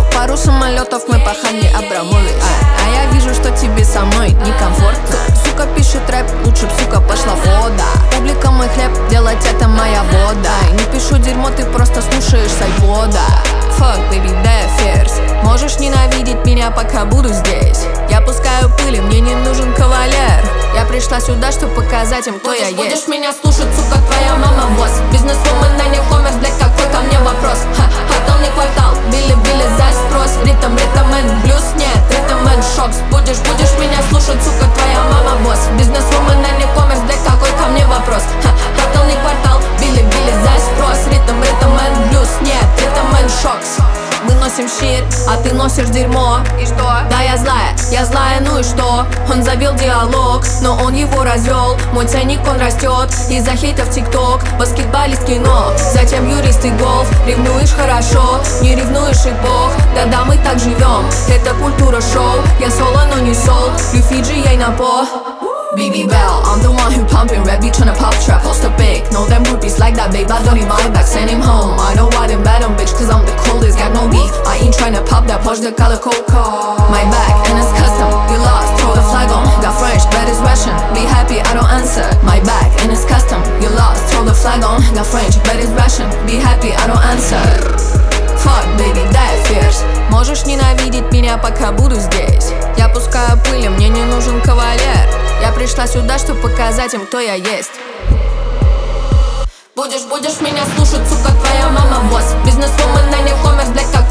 Пару самолетов мы пахали Абрамович. А я вижу, что тебе со мной некомфортно. Сука пишет рэп, лучше б сука пошла вода. Публика мой хлеб, делать это моя вода. Не пишу дерьмо, ты просто слушаешь с айпода. Fuck, baby, да ферзь. Можешь ненавидеть меня, пока буду здесь. Я пускаю пыли, мне не нужен кавалер. Я пришла сюда, чтобы показать им, кто я есть. Будешь меня слушать, сука, твоя мама босс. Бизнесвумен, а не коммерс, блядь, какой ко мне вопрос? Квартал не квартал, били за спрос. Ритм, блюз нет, ритм, шокс. Будешь меня слушать, сука, твоя мама босс. Бизнесвумен, а не коммерс, блядь, какой ко мне вопрос? Квартал не квартал, били за спрос. Ритм, блюз нет, ритм, шокс. Мы носим щит, а ты носишь дерьмо. И что? Да, я злая, ну и что? Он завел диалог, но он его развел. Мой ценник, он растет из-за хейта в ТикТок. Баскетболист кино, затем юрист и голф. Ревнуешь хорошо, не ревнуешь и бог. Да-да, мы так живем, это культура шоу. Я соло, но не сол, Люфи, ей на по. BB Bell, I'm the one who pumping rap, you tryna pop trap, post a bake. Know them groupies like that, babe, I don't need my back, send him home. I know why them bad on bitch, cause I'm the coolest, got no beef. I ain't tryna pop that, push the color coca. My back, and it's custom, you lost, throw the flag on. Got French, but it's Russian, be happy, I don't answer. My back, and it's custom, you lost, throw the flag on. Got French, but it's Russian, be happy, I don't answer. Fuck, baby, да ферзь. Можешь ненавидеть меня, пока буду здесь. Я пускаю пыли, мне не нужен кавалер. Я пришла сюда, чтобы показать им, кто я есть. Будешь меня слушать, сука, твоя мама босс. Бизнесвумен, а не коммерс, блядь, как